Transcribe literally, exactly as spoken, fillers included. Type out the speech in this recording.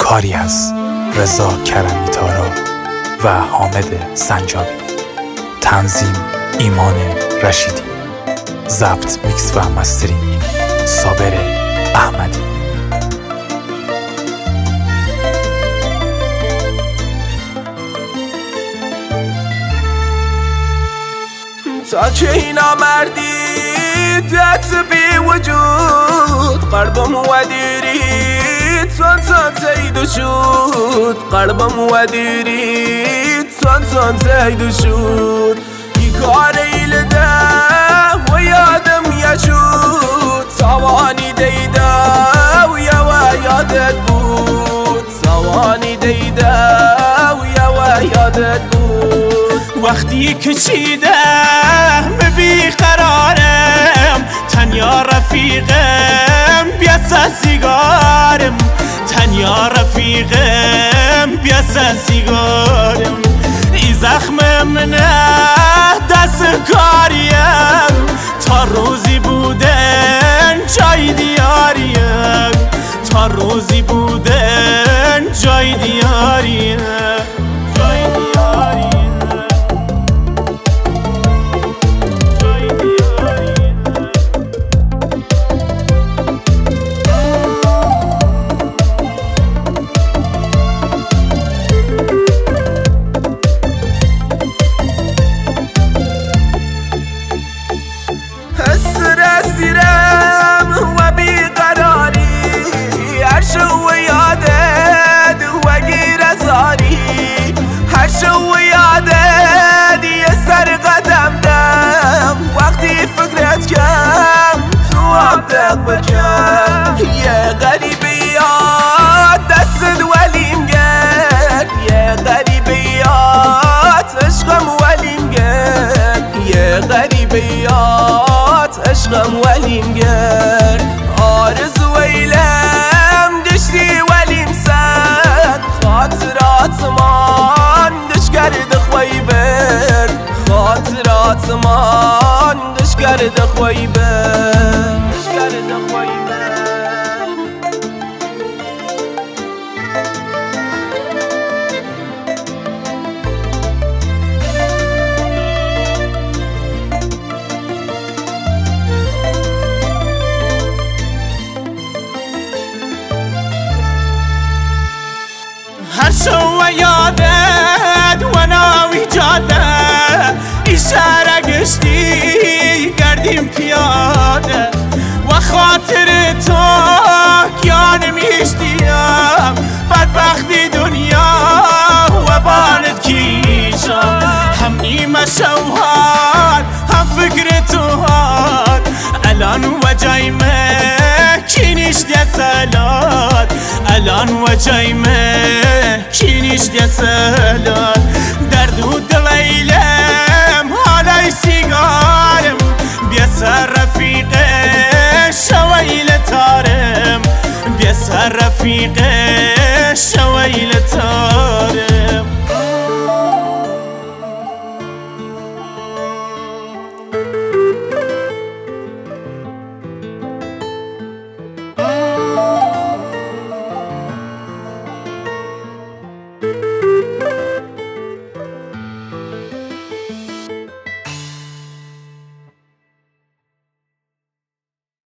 کاری از رضا کرمی تارا و حامد سنجابی. تنظیم ایمان رشیدی. ضبط، میکس و مسترینگ صابر احمدی. تا که اینا مردی دست بی وجود قلبم ودیری تون تون تیدو شد قلبم ودیری تون تون تیدو شد ی کار ایل ده و یادم یشود سوانی دیده و یوا یادت بود سوانی دیده و یوا یادت بود وقتی که چیدم بی قرارم تنیا رفیقم بیاسا سیگارم تنیا رفیقم بیاسا سیگارم ای زخم منه دست کاریم تا روزی بودن جای دیاریم تا روزی بودن جای دیاریم جای دیاریم اسرم و بیقراری هرشو و یادت و گیر زاری هرشو و یادت یه سر قدم دم وقتی فکرت کم تو عبدق بکم یه غریبیات دست ولیم گرد یه غریبیات عشقم ولیم گرد یه غریبیات عشقم ولیم گرد آرزو ویلم دشتی ولیم سد خاطرات من دش کرد خوی بر خاطرات من دش کرد خوی بر دش کرد خوی بر هرشو و یادت و ناوی جاده اشاره گشتی گردیم پیاده و خاطر تو کیان میشتیم بدبختی دنیا و بانت کیشم هم نیمه شوهر هم فکر تو هاد الان و جایمه کینیش دیا سلات الان و جایمه کینیش دیا سلات درد و دلیلم حالای سیگارم بیا سر رفیقه شویل تارم بیا سر رفیقه